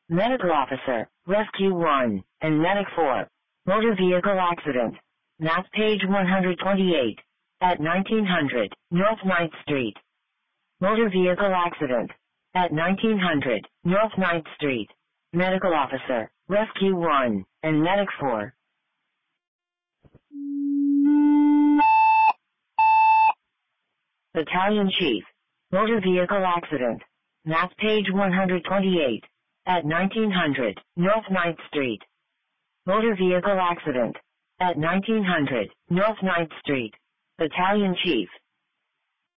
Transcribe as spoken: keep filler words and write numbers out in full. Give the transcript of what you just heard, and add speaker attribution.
Speaker 1: Medical Officer, Rescue one, and Medic four. Motor Vehicle Accident. Map page one hundred twenty-eight. At nineteen hundred, North ninth Street. Motor Vehicle Accident. At nineteen hundred, North ninth Street. Medical Officer, Rescue one, and Medic four. Battalion Chief. Motor Vehicle Accident. Map page one hundred twenty-eight. At nineteen hundred, North ninth Street. Motor Vehicle Accident. At nineteen hundred, North ninth Street. Battalion Chief.